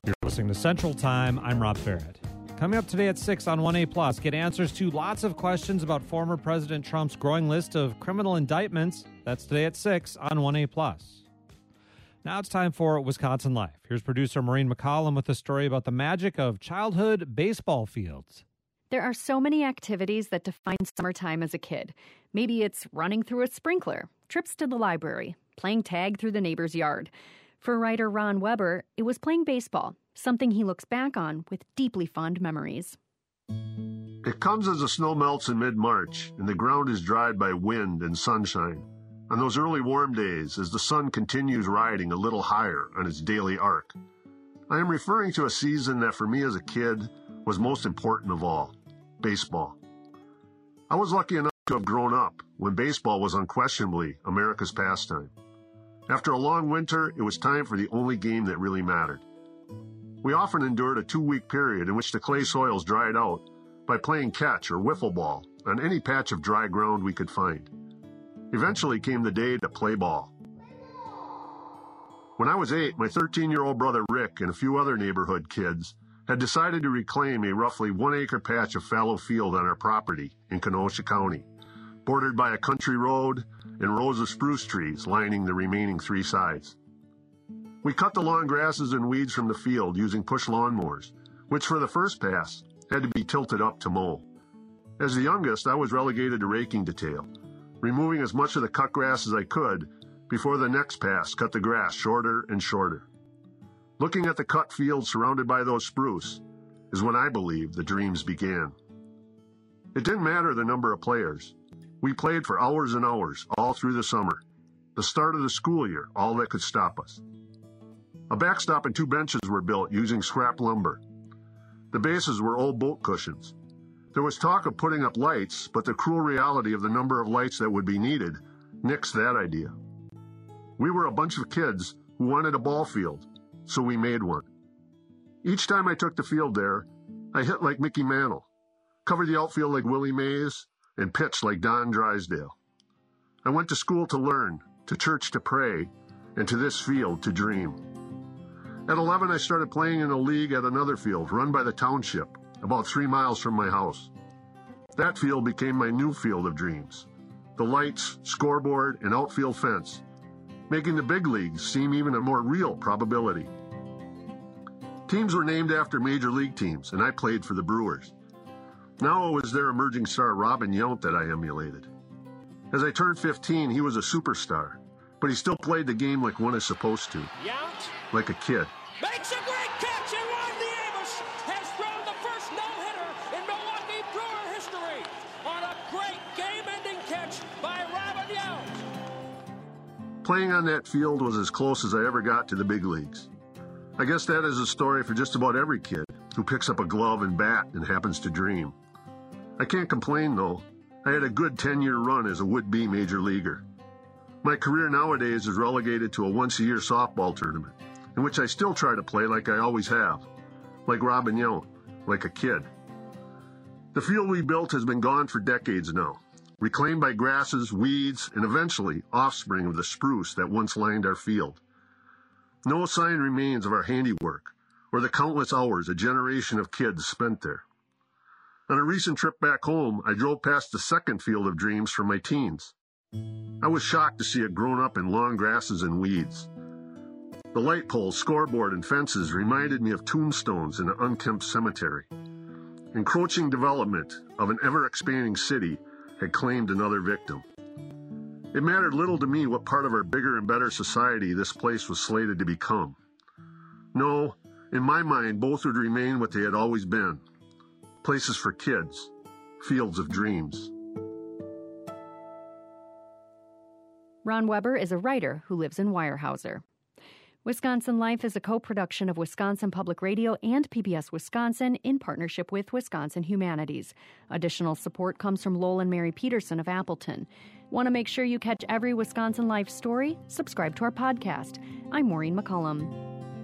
You're listening to Central Time. I'm Rob Barrett. Coming up today at 6 on 1A Plus, get answers to lots of questions about former President Trump's growing list of criminal indictments. That's today at 6 on 1A Plus. Now it's time for Wisconsin Life. Here's producer Maureen McCollum with a story about the magic of childhood baseball fields. There are so many activities that define summertime as a kid. Maybe it's running through a sprinkler, trips to the library, playing tag through the neighbor's yard. For writer Ron Weber, it was playing baseball, something he looks back on with deeply fond memories. It comes as the snow melts in mid-March and the ground is dried by wind and sunshine. On those early warm days, as the sun continues riding a little higher on its daily arc. I am referring to a season that for me as a kid was most important of all, baseball. I was lucky enough to have grown up when baseball was unquestionably America's pastime. After a long winter, it was time for the only game that really mattered. We often endured a 2-week period in which the clay soils dried out by playing catch or wiffle ball on any patch of dry ground we could find. Eventually came the day to play ball. When I was 8, my 13-year-old brother Rick and a few other neighborhood kids had decided to reclaim a roughly 1-acre patch of fallow field on our property in Kenosha County, bordered by a country road and rows of spruce trees lining the remaining 3 sides. We cut the long grasses and weeds from the field using push lawnmowers, which for the first pass had to be tilted up to mow. As the youngest, I was relegated to raking detail, removing as much of the cut grass as I could before the next pass cut the grass shorter and shorter. Looking at the cut field surrounded by those spruce is when I believe the dreams began. It didn't matter the number of players. We played for hours and hours all through the summer, the start of the school year, all that could stop us. A backstop and 2 benches were built using scrap lumber. The bases were old boat cushions. There was talk of putting up lights, but the cruel reality of the number of lights that would be needed nixed that idea. We were a bunch of kids who wanted a ball field, so we made one. Each time I took the field there, I hit like Mickey Mantle, covered the outfield like Willie Mays, and pitched like Don Drysdale. I went to school to learn, to church to pray, and to this field to dream. At 11, I started playing in a league at another field run by the township, about 3 miles from my house. That field became my new field of dreams. The lights, scoreboard, and outfield fence, making the big leagues seem even a more real probability. Teams were named after major league teams, and I played for the Brewers. Now it was their emerging star Robin Yount that I emulated. As I turned 15, he was a superstar, but he still played the game like one is supposed to. Yount like a kid. makes a great catch, and Rodney Amos has thrown the first no-hitter in Milwaukee Brewer history on a great game-ending catch by Robin Yount. Playing on that field was as close as I ever got to the big leagues. I guess that is a story for just about every kid who picks up a glove and bat and happens to dream. I can't complain, though. I had a good 10-year run as a would-be major leaguer. My career nowadays is relegated to a once-a-year softball tournament, in which I still try to play like I always have, like Robin Yount, like a kid. The field we built has been gone for decades now, reclaimed by grasses, weeds, and eventually offspring of the spruce that once lined our field. No sign remains of our handiwork or the countless hours a generation of kids spent there. On a recent trip back home, I drove past the second field of dreams from my teens. I was shocked to see it grown up in long grasses and weeds. The light poles, scoreboard, and fences reminded me of tombstones in an unkempt cemetery. Encroaching development of an ever-expanding city had claimed another victim. It mattered little to me what part of our bigger and better society this place was slated to become. No, in my mind, both would remain what they had always been. Places for kids, fields of dreams. Ron Weber is a writer who lives in Weyerhaeuser. Wisconsin Life is a co-production of Wisconsin Public Radio and PBS Wisconsin in partnership with Wisconsin Humanities. Additional support comes from Lowell and Mary Peterson of Appleton. Want to make sure you catch every Wisconsin Life story? Subscribe to our podcast. I'm Maureen McCullum.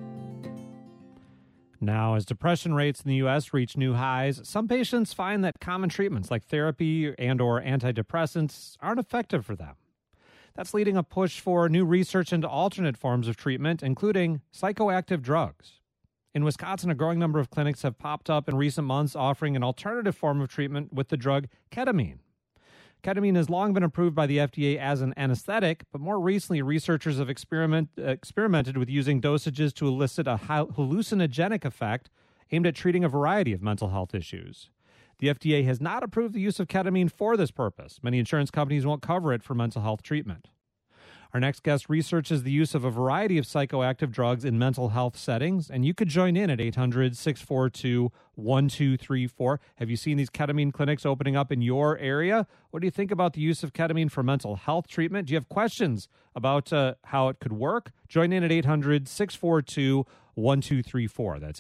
Now, as depression rates in the U.S. reach new highs, some patients find that common treatments like therapy and or antidepressants aren't effective for them. That's leading a push for new research into alternate forms of treatment, including psychoactive drugs. In Wisconsin, a growing number of clinics have popped up in recent months offering an alternative form of treatment with the drug ketamine. Ketamine has long been approved by the FDA as an anesthetic, but more recently, researchers have experimented with using dosages to elicit a hallucinogenic effect aimed at treating a variety of mental health issues. The FDA has not approved the use of ketamine for this purpose. Many insurance companies won't cover it for mental health treatment. Our next guest researches the use of a variety of psychoactive drugs in mental health settings, and you could join in at 800-642-1234. Have you seen these ketamine clinics opening up in your area? What do you think about the use of ketamine for mental health treatment? Do you have questions about how it could work? Join in at 800-642-1234. That's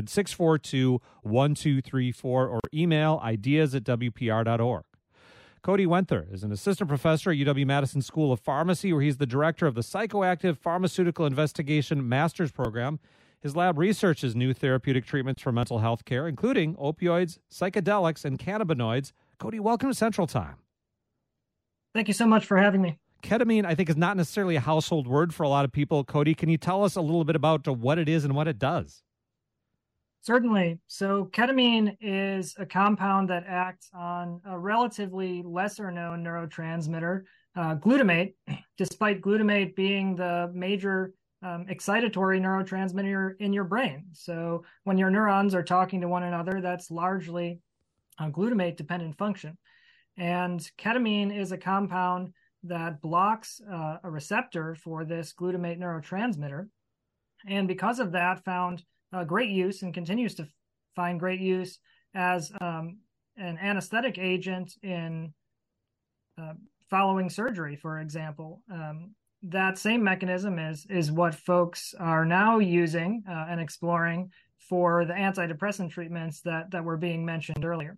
800-642-1234, or email ideas@wpr.org. Cody Wenther is an assistant professor at UW-Madison School of Pharmacy, where he's the director of the Psychoactive Pharmaceutical Investigation Master's Program. His lab researches new therapeutic treatments for mental health care, including opioids, psychedelics, and cannabinoids. Cody, welcome to Central Time. Thank you so much for having me. Ketamine, I think, is not necessarily a household word for a lot of people. Cody, can you tell us a little bit about what it is and what it does? Certainly. So ketamine is a compound that acts on a relatively lesser-known neurotransmitter, glutamate, despite glutamate being the major excitatory neurotransmitter in your brain. So when your neurons are talking to one another, that's largely a glutamate-dependent function. And ketamine is a compound that blocks a receptor for this glutamate neurotransmitter. And because of that, found great use and continues to find great use as an anesthetic agent in following surgery, for example. That same mechanism is what folks are now using and exploring for the antidepressant treatments that were being mentioned earlier.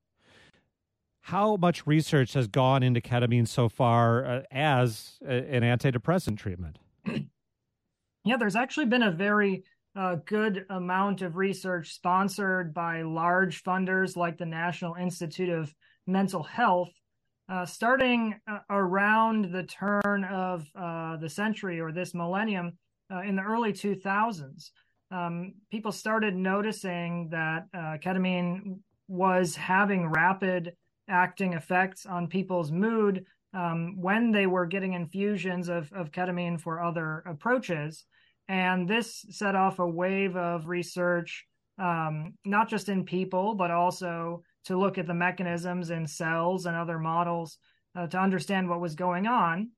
How much research has gone into ketamine so far as an antidepressant treatment? Yeah, there's actually been a very good amount of research sponsored by large funders like the National Institute of Mental Health, starting around the turn of the century or this millennium in the early 2000s. People started noticing that ketamine was having rapid acting effects on people's mood when they were getting infusions of ketamine for other approaches. And this set off a wave of research, not just in people, but also to look at the mechanisms in cells and other models to understand what was going on.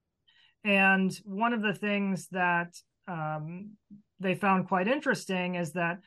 And one of the things that they found quite interesting is that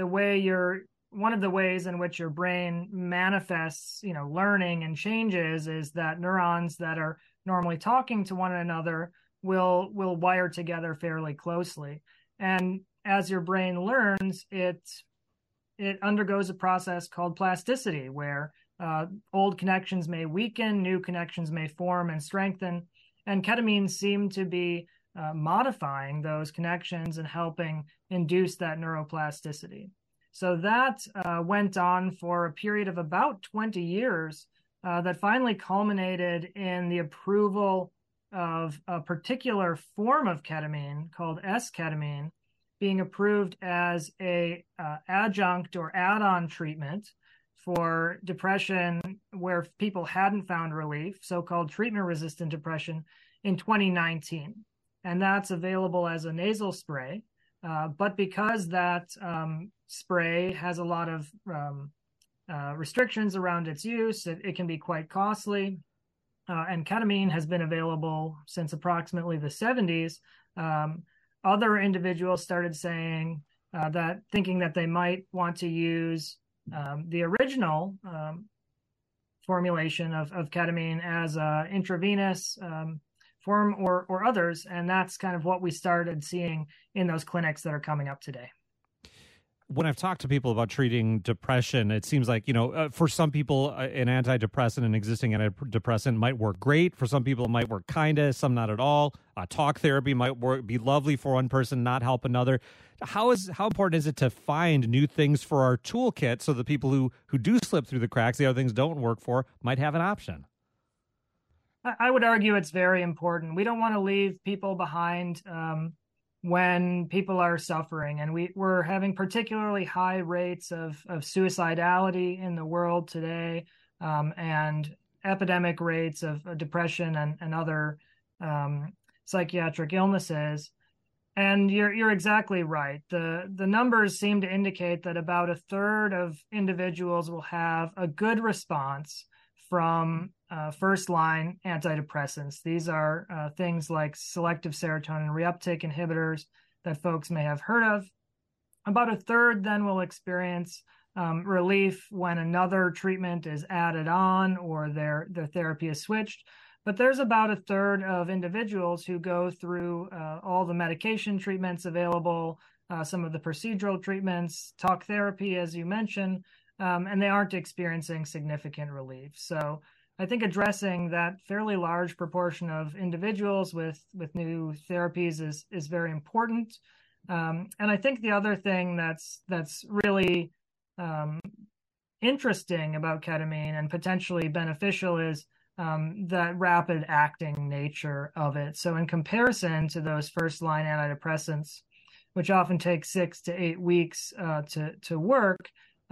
one of the ways in which your brain manifests, learning and changes is that neurons that are normally talking to one another will wire together fairly closely. And as your brain learns, it undergoes a process called plasticity, where old connections may weaken, new connections may form and strengthen. And ketamine seemed to be modifying those connections and helping induce that neuroplasticity. So that went on for a period of about 20 years that finally culminated in the approval of a particular form of ketamine called S-ketamine being approved as a adjunct or add-on treatment for depression where people hadn't found relief, so-called treatment-resistant depression, in 2019. And that's available as a nasal spray. But because that spray has a lot of restrictions around its use, it can be quite costly. And ketamine has been available since approximately the 70s. Other individuals started saying thinking that they might want to use the original formulation of ketamine as an intravenous form or others. And that's kind of what we started seeing in those clinics that are coming up today. When I've talked to people about treating depression, it seems like, for some people, an existing antidepressant might work great. For some people, it might work kind of, some not at all. Talk therapy might be lovely for one person, not help another. How important is it to find new things for our toolkit so the people who do slip through the cracks, the other things don't work for, might have an option? I would argue it's very important. We don't want to leave people behind when people are suffering. And we're having particularly high rates of suicidality in the world today, and epidemic rates of depression and other psychiatric illnesses. And you're exactly right. The numbers seem to indicate that about a third of individuals will have a good response from first-line antidepressants. These are things like selective serotonin reuptake inhibitors that folks may have heard of. About a third then will experience relief when another treatment is added on or their therapy is switched. But there's about a third of individuals who go through all the medication treatments available, some of the procedural treatments, talk therapy, as you mentioned, and they aren't experiencing significant relief. So I think addressing that fairly large proportion of individuals with new therapies is very important. And I think the other thing that's really interesting about ketamine and potentially beneficial is that rapid acting nature of it. So in comparison to those first line antidepressants, which often take 6 to 8 weeks to work,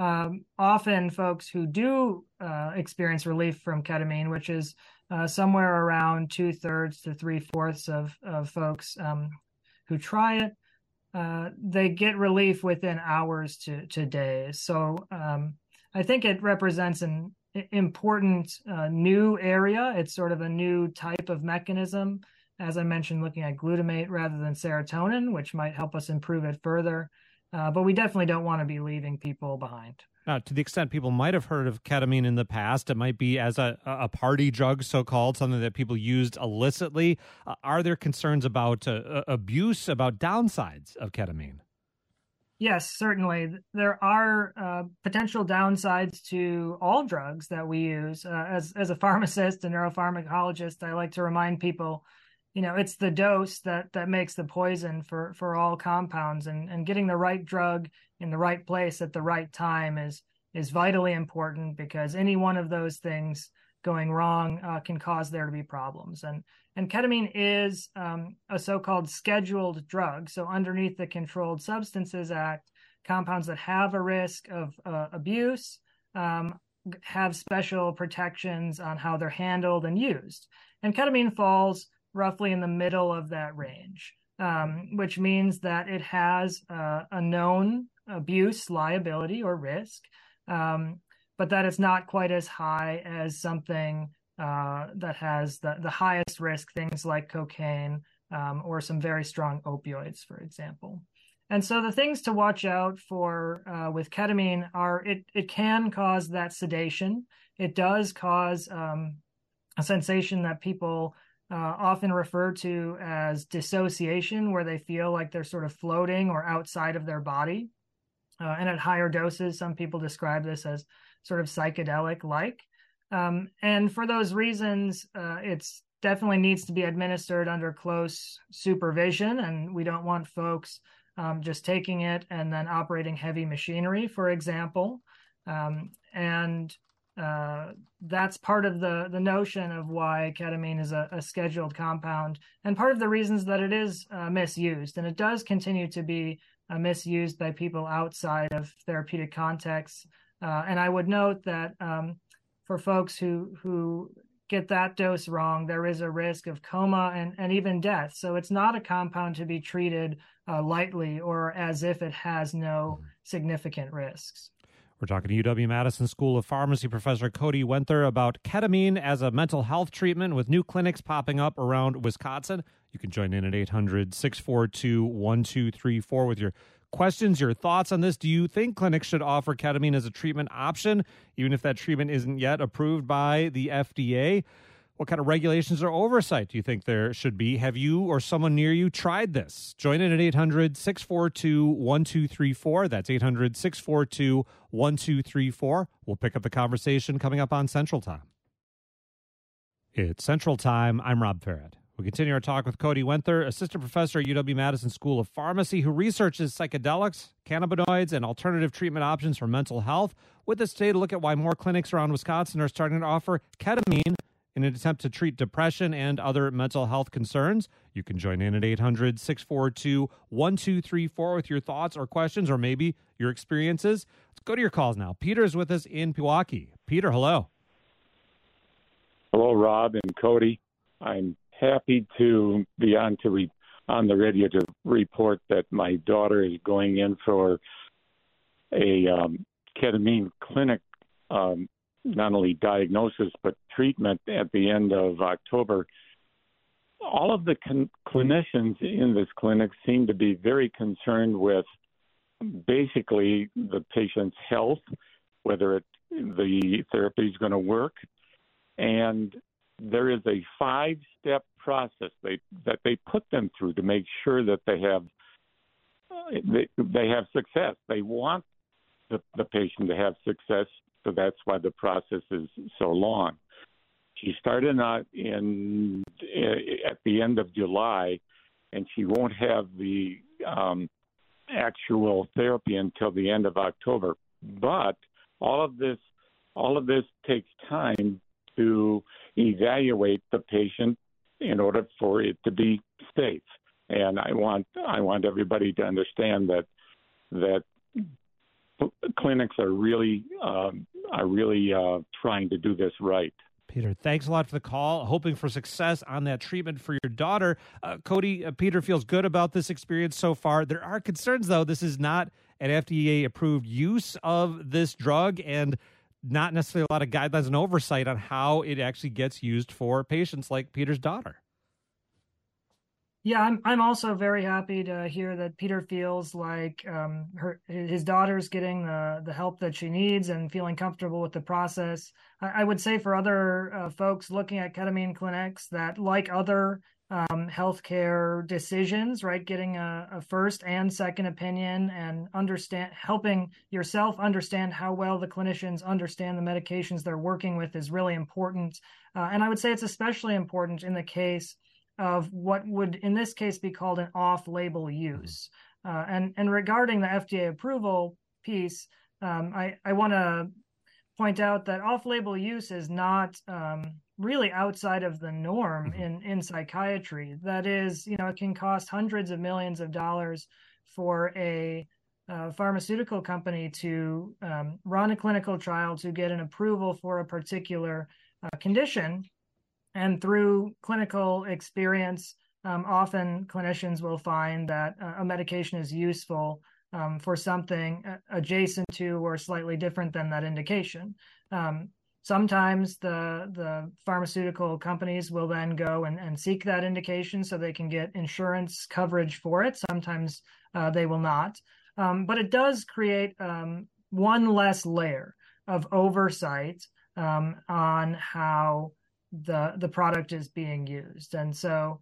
often folks who do experience relief from ketamine, which is somewhere around 2/3 to 3/4 of folks who try it, they get relief within hours to days. So I think it represents an important new area. It's sort of a new type of mechanism, as I mentioned, looking at glutamate rather than serotonin, which might help us improve it further. But we definitely don't want to be leaving people behind. Now, to the extent people might have heard of ketamine in the past, it might be as a party drug, so-called, something that people used illicitly. Are there concerns about abuse, about downsides of ketamine? Yes, certainly. There are potential downsides to all drugs that we use. As a pharmacist and neuropharmacologist, I like to remind people, it's the dose that makes the poison for all compounds, and getting the right drug in the right place at the right time is vitally important, because any one of those things going wrong can cause there to be problems. And ketamine is a so-called scheduled drug. So underneath the Controlled Substances Act, compounds that have a risk of abuse have special protections on how they're handled and used. And ketamine falls roughly in the middle of that range, which means that it has a known abuse liability or risk, but that it's not quite as high as something that has the highest risk, things like cocaine or some very strong opioids, for example. And so the things to watch out for with ketamine are it can cause that sedation. It does cause a sensation that people often refer to as dissociation, where they feel like they're sort of floating or outside of their body. And at higher doses, some people describe this as sort of psychedelic-like. And for those reasons, it's definitely needs to be administered under close supervision, and we don't want folks just taking it and then operating heavy machinery, for example. And that's part of the notion of why ketamine is a scheduled compound, and part of the reasons that it is misused. And it does continue to be misused by people outside of therapeutic contexts. And I would note that for folks who get that dose wrong, there is a risk of coma and even death. So it's not a compound to be treated lightly or as if it has no significant risks. We're talking to UW-Madison School of Pharmacy Professor Cody Wenther about ketamine as a mental health treatment, with new clinics popping up around Wisconsin. You can join in at 800-642-1234 with your questions, your thoughts on this. Do you think clinics should offer ketamine as a treatment option, even if that treatment isn't yet approved by the FDA? What kind of regulations or oversight do you think there should be? Have you or someone near you tried this? Join in at 800-642-1234. That's 800-642-1234. We'll pick up the conversation coming up on Central Time. It's Central Time. I'm Rob Ferret. We continue our talk with Cody Wenther, assistant professor at UW-Madison School of Pharmacy, who researches psychedelics, cannabinoids, and alternative treatment options for mental health. With us today to look at why more clinics around Wisconsin are starting to offer ketamine in an attempt to treat depression and other mental health concerns. You can join in at 800-642-1234 with your thoughts or questions or maybe your experiences. Let's go to your calls now. Peter is with us in Pewaukee. Peter, hello. Hello, Rob and Cody. I'm happy to be on the radio to report that my daughter is going in for a ketamine clinic, not only diagnosis but treatment at the end of October. All of the clinicians in this clinic seem to be very concerned with basically the patient's health, whether the therapy is going to work. And there is a 5-step process that they put them through to make sure that they have success. They want the patient to have success, so that's why the process is so long. She started out at the end of July, and she won't have the actual therapy until the end of October. But all of this takes time to evaluate the patient in order for it to be safe. And I want everybody to understand that clinics are really trying to do this right. Peter, thanks a lot for the call. Hoping for success on that treatment for your daughter. Cody, Peter feels good about this experience so far. There are concerns, though. This is not an FDA-approved use of this drug and not necessarily a lot of guidelines and oversight on how it actually gets used for patients like Peter's daughter. Yeah, I'm also very happy to hear that Peter feels like his daughter's getting the help that she needs and feeling comfortable with the process. I would say for other folks looking at ketamine clinics that, like other healthcare decisions, right, getting a first and second opinion and helping yourself understand how well the clinicians understand the medications they're working with is really important. And I would say it's especially important in the case of what would in this case be called an off-label use. And regarding the FDA approval piece, I want to point out that off-label use is not really outside of the norm in psychiatry. That is, it can cost hundreds of millions of dollars for a pharmaceutical company to run a clinical trial to get an approval for a particular condition. And through clinical experience, often clinicians will find that a medication is useful for something adjacent to or slightly different than that indication. Sometimes the pharmaceutical companies will then go and seek that indication so they can get insurance coverage for it. Sometimes they will not. But it does create one less layer of oversight on how the product is being used. And so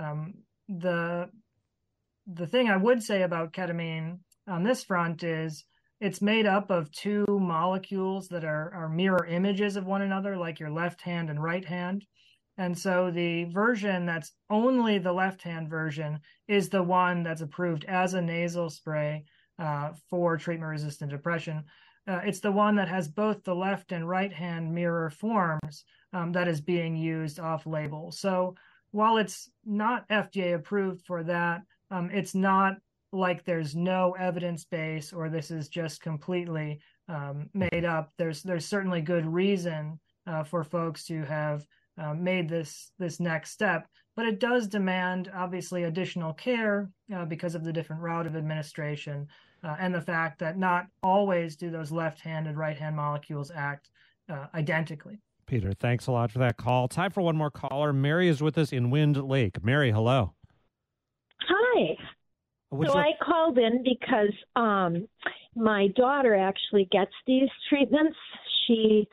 the thing I would say about ketamine on this front is it's made up of two molecules that are mirror images of one another, like your left hand and right hand. And so the version that's only the left hand version is the one that's approved as a nasal spray for treatment-resistant depression. It's the one that has both the left and right hand mirror forms that is being used off-label. So while it's not FDA approved for that, it's not like there's no evidence base or this is just completely made up. There's certainly good reason for folks to have made this next step, but it does demand obviously additional care because of the different route of administration and the fact that not always do those left-hand and right-hand molecules act identically. Peter, thanks a lot for that call. Time for one more caller. Mary is with us in Wind Lake. Mary, hello. Hi. I called in because my daughter actually gets these treatments. She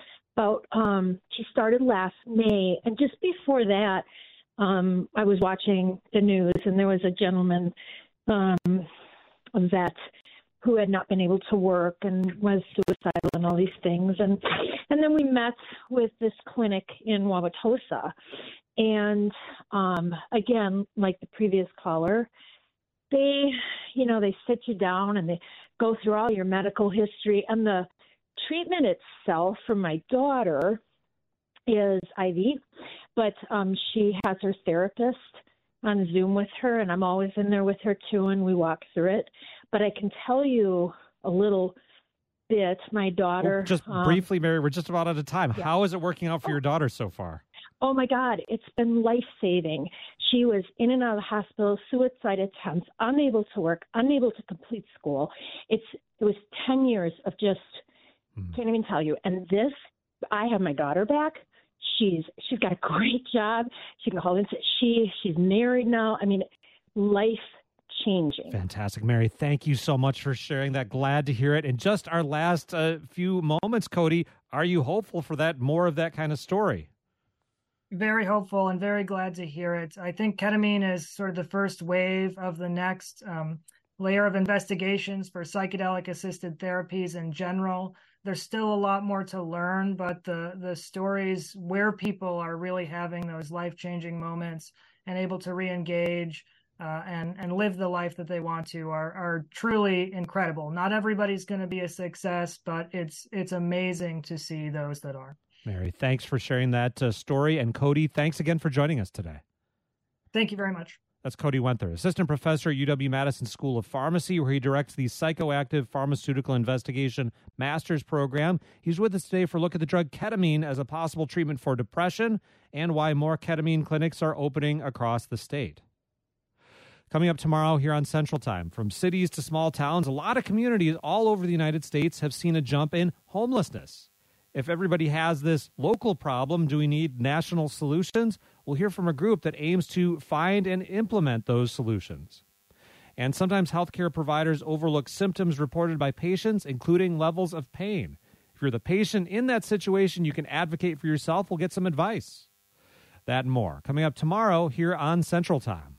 started last May, and just before that, I was watching the news, and there was a gentleman, a vet, who had not been able to work and was suicidal and all these things. And then we met with this clinic in Wauwatosa. And again, like the previous caller, they sit you down and they go through all your medical history. And the treatment itself for my daughter is IV. But she has her therapist on Zoom with her, and I'm always in there with her too, and we walk through it. But I can tell you a little bit. My daughter... Just briefly, Mary, we're just about out of time. Yeah. How is it working out for your daughter so far? Oh, my God. It's been life-saving. She was in and out of the hospital, suicide attempts, unable to work, unable to complete school. It was 10 years of just, can't even tell you. And this, I have my daughter back. She's got a great job. She can hold into she's married now. I mean, life-changing. Fantastic, Mary. Thank you so much for sharing that. Glad to hear it. And just our last few moments, Cody, are you hopeful for that, more of that kind of story? Very hopeful and very glad to hear it. I think ketamine is sort of the first wave of the next layer of investigations for psychedelic-assisted therapies in general. There's still a lot more to learn, but the stories where people are really having those life-changing moments and able to re-engage and live the life that they want to are truly incredible. Not everybody's going to be a success, but it's amazing to see those that are. Mary, thanks for sharing that story. And Cody, thanks again for joining us today. Thank you very much. That's Cody Wenther, assistant professor at UW-Madison School of Pharmacy, where he directs the Psychoactive Pharmaceutical Investigation Master's Program. He's with us today for a look at the drug ketamine as a possible treatment for depression and why more ketamine clinics are opening across the state. Coming up tomorrow here on Central Time, from cities to small towns, a lot of communities all over the United States have seen a jump in homelessness. If everybody has this local problem, do we need national solutions? We'll hear from a group that aims to find and implement those solutions. And sometimes healthcare providers overlook symptoms reported by patients, including levels of pain. If you're the patient in that situation, you can advocate for yourself. We'll get some advice. That and more coming up tomorrow here on Central Time.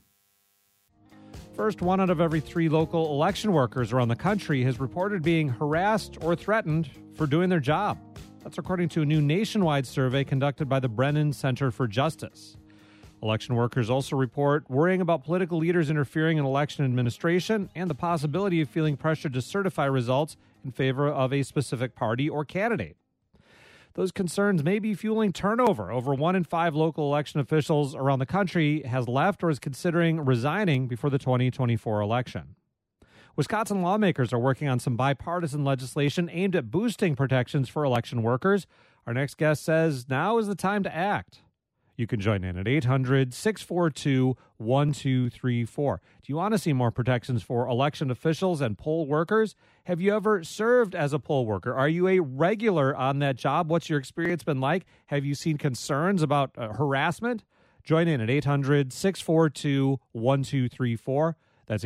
First, 1 out of every 3 local election workers around the country has reported being harassed or threatened for doing their job. That's according to a new nationwide survey conducted by the Brennan Center for Justice. Election workers also report worrying about political leaders interfering in election administration and the possibility of feeling pressured to certify results in favor of a specific party or candidate. Those concerns may be fueling turnover. Over 1 in 5 local election officials around the country has left or is considering resigning before the 2024 election. Wisconsin lawmakers are working on some bipartisan legislation aimed at boosting protections for election workers. Our next guest says now is the time to act. You can join in at 800-642-1234. Do you want to see more protections for election officials and poll workers? Have you ever served as a poll worker? Are you a regular on that job? What's your experience been like? Have you seen concerns about harassment? Join in at 800-642-1234. That's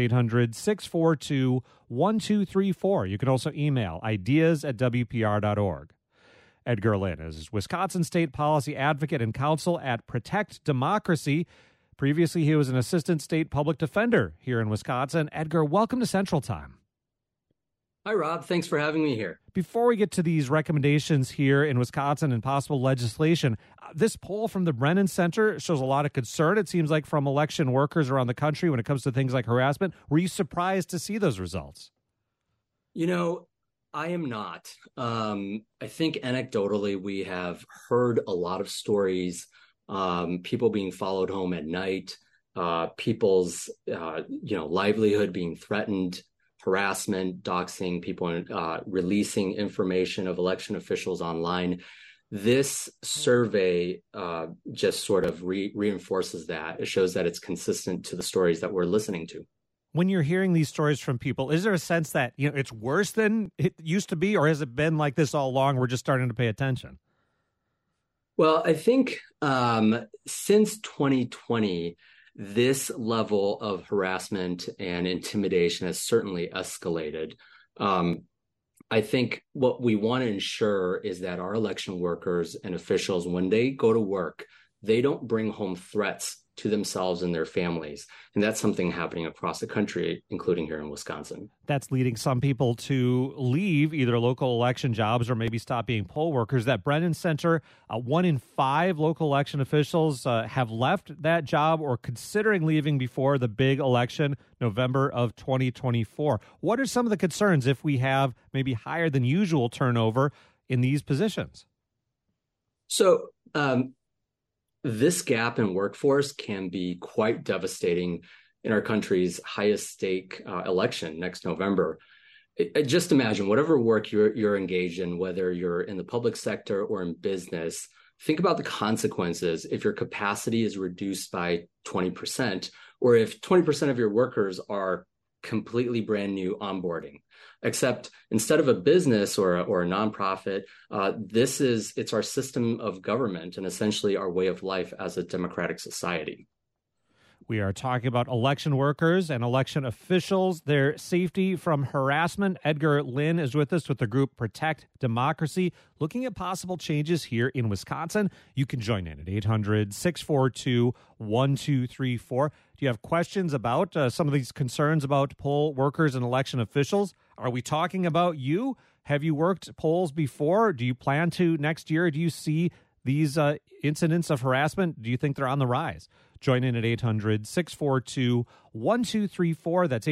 800-642-1234. You can also email ideas@wpr.org. Edgar Lynn is Wisconsin State Policy Advocate and Counsel at Protect Democracy. Previously, he was an assistant state public defender here in Wisconsin. Edgar, welcome to Central Time. Hi, Rob. Thanks for having me here. Before we get to these recommendations here in Wisconsin and possible legislation, this poll from the Brennan Center shows a lot of concern, it seems like, from election workers around the country when it comes to things like harassment. Were you surprised to see those results? You know, I am not. I think anecdotally, we have heard a lot of stories, people being followed home at night, people's, livelihood being threatened, harassment, doxing, people releasing information of election officials online. This survey just sort of reinforces that. It shows that it's consistent to the stories that we're listening to. When you're hearing these stories from people, is there a sense that it's worse than it used to be, or has it been like this all along? We're just starting to pay attention. Well, I think since 2020, this level of harassment and intimidation has certainly escalated. I think what we want to ensure is that our election workers and officials, when they go to work, they don't bring home threats to themselves and their families. And that's something happening across the country, including here in Wisconsin. That's leading some people to leave either local election jobs or maybe stop being poll workers. That Brennan Center, 1 in 5 local election officials have left that job or considering leaving before the big election, November of 2024. What are some of the concerns if we have maybe higher than usual turnover in these positions? So, this gap in workforce can be quite devastating in our country's highest stake election next November. Just imagine whatever work you're engaged in, whether you're in the public sector or in business, think about the consequences if your capacity is reduced by 20%, or if 20% of your workers are completely brand new onboarding. Except instead of a business or a nonprofit, it's our system of government and essentially our way of life as a democratic society. We are talking about election workers and election officials, their safety from harassment. Edgar Lin is with us with the group Protect Democracy, looking at possible changes here in Wisconsin. You can join in at 800-642-1234. Do you have questions about some of these concerns about poll workers and election officials? Are we talking about you? Have you worked polls before? Do you plan to next year? Do you see these incidents of harassment? Do you think they're on the rise? Join in at 800-642-1234. That's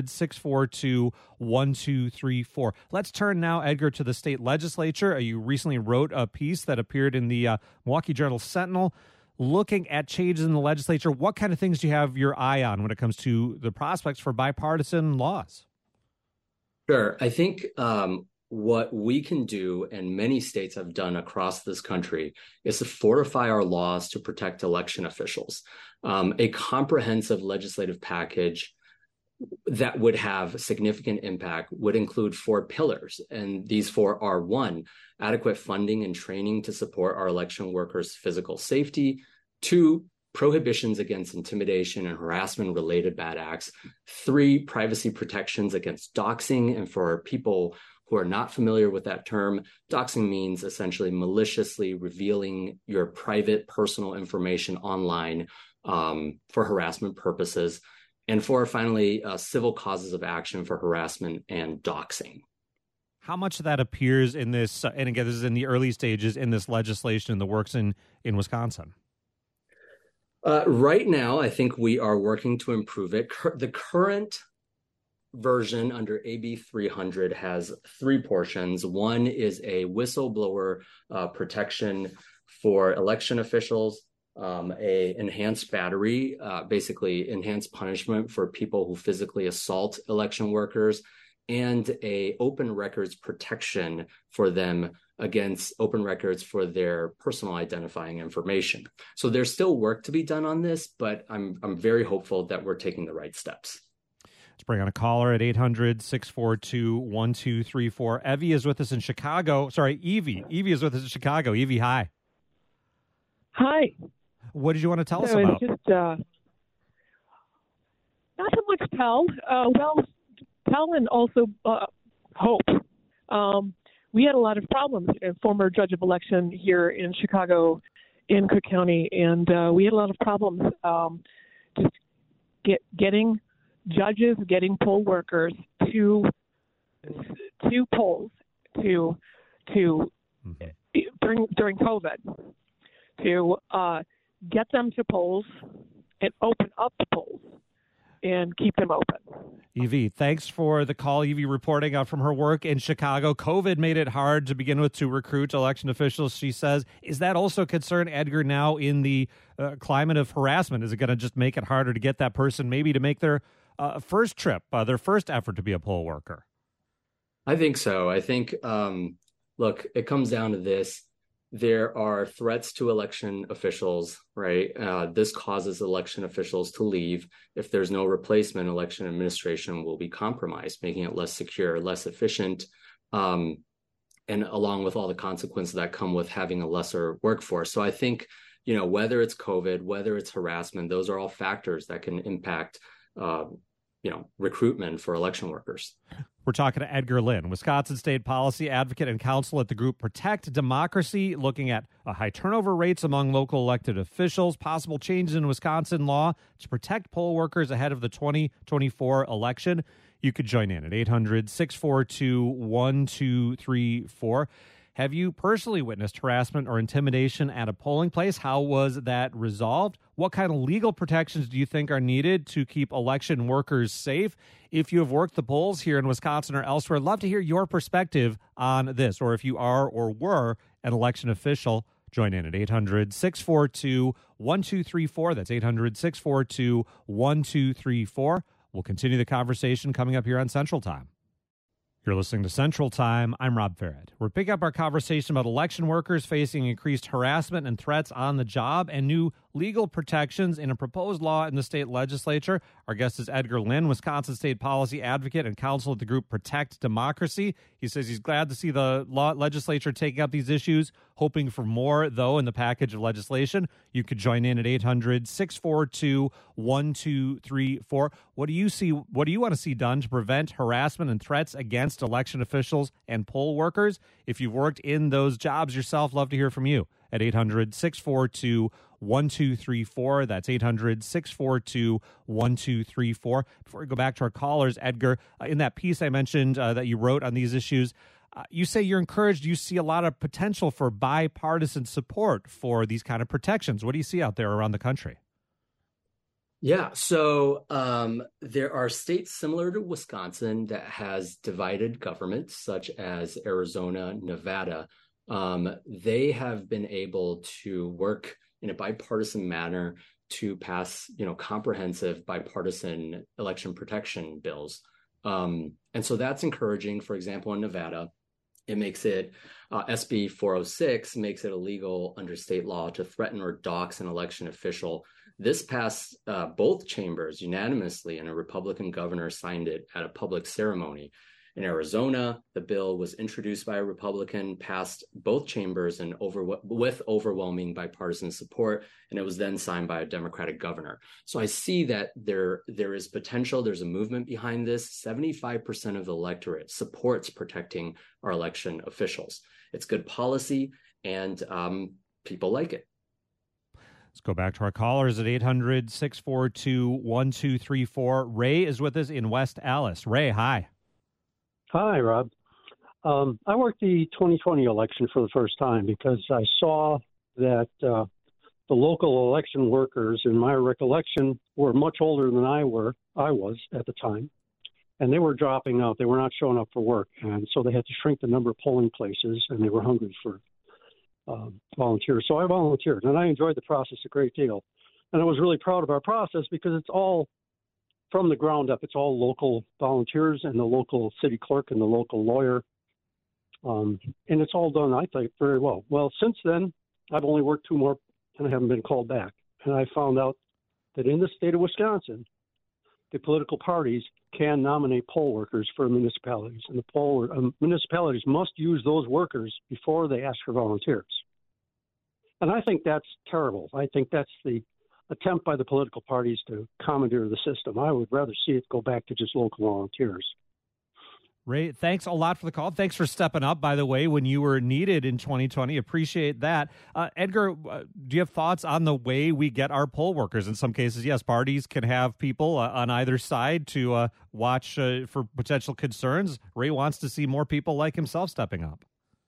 800-642-1234. Let's turn now, Edgar, to the state legislature. You recently wrote a piece that appeared in the Milwaukee Journal-Sentinel looking at changes in the legislature. What kind of things do you have your eye on when it comes to the prospects for bipartisan laws? Sure. I think what we can do, and many states have done across this country, is to fortify our laws to protect election officials. A comprehensive legislative package that would have significant impact would include 4 pillars. And these 4 are: 1, adequate funding and training to support our election workers' physical safety; 2, prohibitions against intimidation and harassment related bad acts; 3, privacy protections against doxing. And for people who are not familiar with that term, doxing means essentially maliciously revealing your private personal information online for harassment purposes. And 4, finally, civil causes of action for harassment and doxing. How much of that appears in this, and again, this is in the early stages, in this legislation in the works in Wisconsin? Right now, I think we are working to improve it. The current version under AB 300 has 3 portions. 1 is a whistleblower protection for election officials, a enhanced battery, basically enhanced punishment for people who physically assault election workers, and a open records protection for them against open records for their personal identifying information. So there's still work to be done on this, but I'm very hopeful that we're taking the right steps. Let's bring on a caller at 800-642-1234. Evie is with us in Chicago. Sorry, Evie. Evie is with us in Chicago. Evie, hi. Hi. What did you want to tell us about? Just not so much tell. Tell and also hope. We had a lot of problems. A former judge of election here in Chicago, in Cook County, and we had a lot of problems just getting judges, getting poll workers to polls during COVID to get them to polls and open up the polls and keep them open. Evie, thanks for the call. Evie reporting from her work in Chicago. COVID made it hard to begin with to recruit election officials, she says. Is that also a concern, Edgar, now in the climate of harassment? Is it going to just make it harder to get that person maybe to make their first trip, their first effort to be a poll worker? I think so. I think, look, it comes down to this. There are threats to election officials, right? This causes election officials to leave. If there's no replacement, election administration will be compromised, making it less secure, less efficient, and along with all the consequences that come with having a lesser workforce. So I think, whether it's COVID, whether it's harassment, those are all factors that can impact recruitment for election workers. We're talking to Edgar Lin, Wisconsin state policy advocate and counsel at the group Protect Democracy, looking at high turnover rates among local elected officials, possible changes in Wisconsin law to protect poll workers ahead of the 2024 election. You could join in at 800-642-1234. Have you personally witnessed harassment or intimidation at a polling place? How was that resolved? What kind of legal protections do you think are needed to keep election workers safe? If you have worked the polls here in Wisconsin or elsewhere, I'd love to hear your perspective on this. Or if you are or were an election official, Join in at 800-642-1234. That's 800-642-1234. We'll continue the conversation coming up here on Central Time. You're listening to Central Time. I'm Rob Farrett. We're picking up our conversation about election workers facing increased harassment and threats on the job and new legal protections in a proposed law in the state legislature. Our guest is Edgar Lynn, Wisconsin state policy advocate and counsel at the group Protect Democracy. He says he's glad to see the legislature taking up these issues, hoping for more, though, in the package of legislation. You could join in at 800-642-1234. What do you see? What do you want to see done to prevent harassment and threats against election officials and poll workers? If you've worked in those jobs yourself, love to hear from you at 800-642-1234. That's 800-642-1234. Before we go back to our callers, Edgar, in that piece I mentioned that you wrote on these issues, you say you're encouraged. You see a lot of potential for bipartisan support for these kind of protections. What do you see out there around the country? Yeah, so there are states similar to Wisconsin that has divided governments, such as Arizona, Nevada. They have been able to work in a bipartisan manner to pass, comprehensive bipartisan election protection bills. And so that's encouraging. For example, in Nevada, it makes it, SB 406 makes it illegal under state law to threaten or dox an election official. This passed both chambers unanimously, and a Republican governor signed it at a public ceremony. In Arizona, the bill was introduced by a Republican, passed both chambers and with overwhelming bipartisan support, and it was then signed by a Democratic governor. So I see that there is potential. There's a movement behind this. 75% of the electorate supports protecting our election officials. It's good policy, and people like it. Let's go back to our callers at 800-642-1234. Ray is with us in West Allis. Ray, hi. Hi, Rob. I worked the 2020 election for the first time because I saw that the local election workers, in my recollection, were much older than I was at the time, and they were dropping out. They were not showing up for work, and so they had to shrink the number of polling places, and they were hungry for volunteers. So I volunteered, and I enjoyed the process a great deal. And I was really proud of our process because it's all from the ground up. It's all local volunteers and the local city clerk and the local lawyer. And it's all done, I think, very well. Well, since then, I've only worked 2 more and I haven't been called back. And I found out that in the state of Wisconsin, the political parties can nominate poll workers for municipalities. And the municipalities must use those workers before they ask for volunteers. And I think that's terrible. I think that's the attempt by the political parties to commandeer the system. I would rather see it go back to just local volunteers. Ray, thanks a lot for the call. Thanks for stepping up, by the way, when you were needed in 2020. Appreciate that. Edgar, do you have thoughts on the way we get our poll workers? In some cases, yes, parties can have people on either side to watch for potential concerns. Ray wants to see more people like himself stepping up.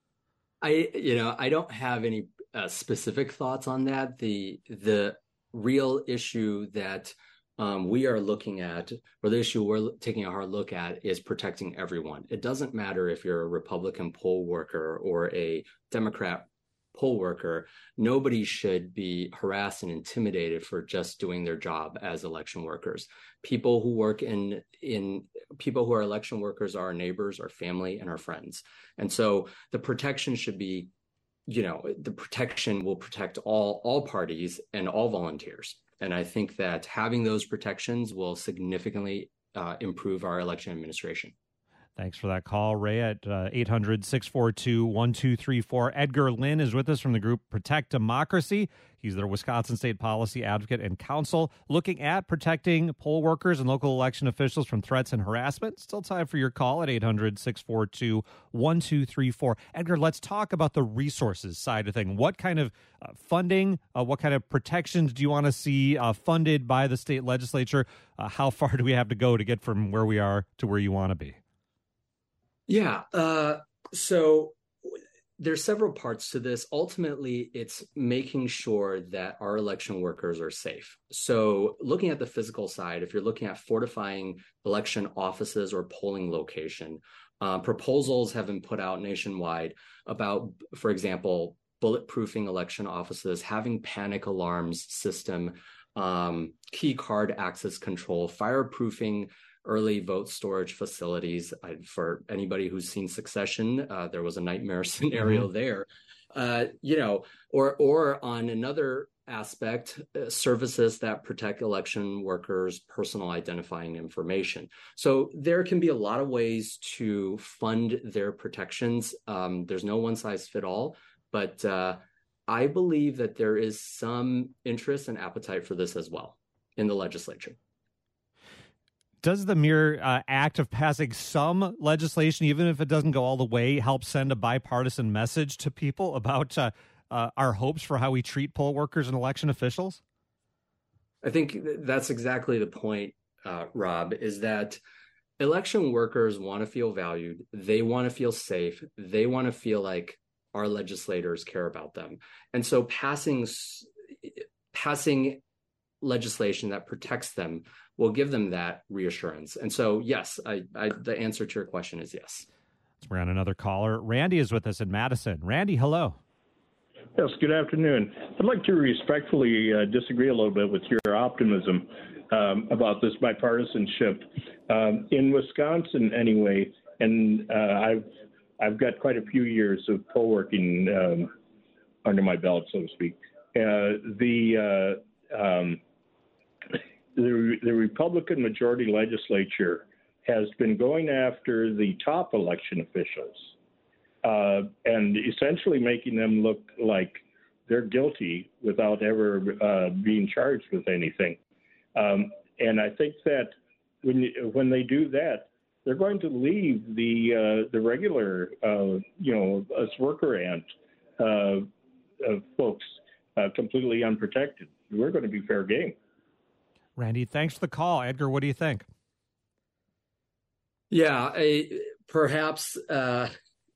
I don't have any specific thoughts on that. The real issue that we are looking at, or the issue we're taking a hard look at, is protecting everyone. It doesn't matter if you're a Republican poll worker or a Democrat poll worker. Nobody should be harassed and intimidated for just doing their job as election workers. People who work people who are election workers are our neighbors, our family, and our friends. And so the protection should be, the protection will protect all parties and all volunteers. And I think that having those protections will significantly improve our election administration. Thanks for that call, Ray, at 800-642-1234. Edgar Lynn is with us from the group Protect Democracy. He's their Wisconsin state policy advocate and counsel, looking at protecting poll workers and local election officials from threats and harassment. Still time for your call at 800-642-1234. Edgar, let's talk about the resources side of things. What kind of funding, what kind of protections do you want to see funded by the state legislature? How far do we have to go to get from where we are to where you want to be? Yeah. So there's several parts to this. Ultimately, it's making sure that our election workers are safe. So looking at the physical side, if you're looking at fortifying election offices or polling location, proposals have been put out nationwide about, for example, bulletproofing election offices, having panic alarms system, key card access control, fireproofing early vote storage facilities. For anybody who's seen Succession, there was a nightmare scenario there. Or on another aspect, services that protect election workers' personal identifying information. So there can be a lot of ways to fund their protections. There's no one size fit all, but I believe that there is some interest and appetite for this as well in the legislature. Does the mere act of passing some legislation, even if it doesn't go all the way, help send a bipartisan message to people about our hopes for how we treat poll workers and election officials? I think that's exactly the point, Rob, is that election workers want to feel valued. They want to feel safe. They want to feel like our legislators care about them. And so passing legislation that protects them will give them that reassurance. And so, yes, the answer to your question is yes. Let's bring on another caller. Randy is with us in Madison. Randy, hello. Yes, good afternoon. I'd like to respectfully disagree a little bit with your optimism about this bipartisanship. In Wisconsin, anyway, and I've got quite a few years of poll working under my belt, so to speak. The Republican majority legislature has been going after the top election officials and essentially making them look like they're guilty without ever being charged with anything. And I think that when they do that, they're going to leave the regular, us worker ant folks completely unprotected. We're going to be fair game. Randy, thanks for the call. Edgar, what do you think? Yeah, perhaps the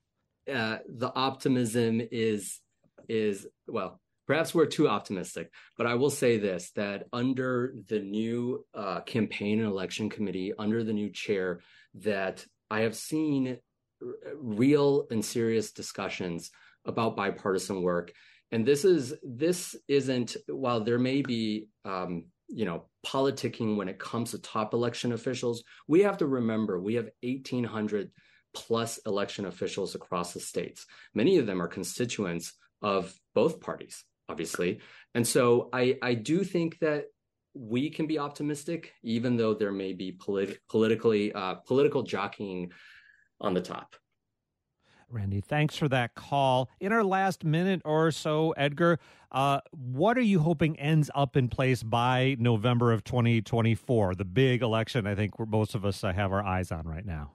optimism is well, perhaps we're too optimistic, but I will say this, that under the new campaign and election committee, under the new chair, that I have seen real and serious discussions about bipartisan work. And this isn't, while there may be, politicking when it comes to top election officials, we have to remember we have 1,800 plus election officials across the states. Many of them are constituents of both parties, obviously. And so I do think that we can be optimistic, even though there may be political jockeying on the top. Randy, thanks for that call. In our last minute or so, Edgar, what are you hoping ends up in place by November of 2024, the big election I think most of us have our eyes on right now?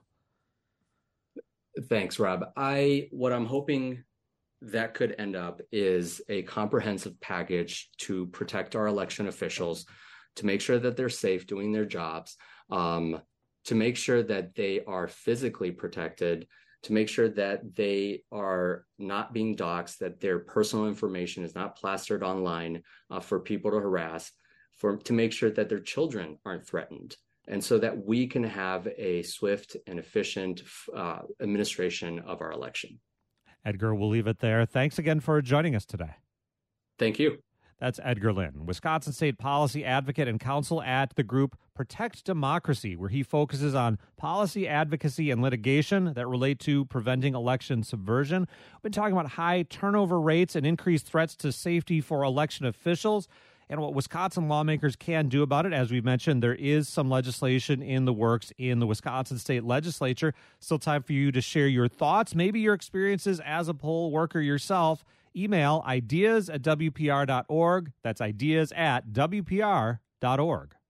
Thanks, Rob. What I'm hoping that could end up is a comprehensive package to protect our election officials, to make sure that they're safe doing their jobs, to make sure that they are physically protected, to make sure that they are not being doxxed, that their personal information is not plastered online for people to harass, to make sure that their children aren't threatened, and so that we can have a swift and efficient administration of our election. Edgar, we'll leave it there. Thanks again for joining us today. Thank you. That's Edgar Lynn, Wisconsin State policy advocate and counsel at the group Protect Democracy, where he focuses on policy advocacy and litigation that relate to preventing election subversion. We've been talking about high turnover rates and increased threats to safety for election officials and what Wisconsin lawmakers can do about it. As we've mentioned, there is some legislation in the works in the Wisconsin State Legislature. Still time for you to share your thoughts, maybe your experiences as a poll worker yourself. Email ideas@wpr.org. That's ideas@wpr.org.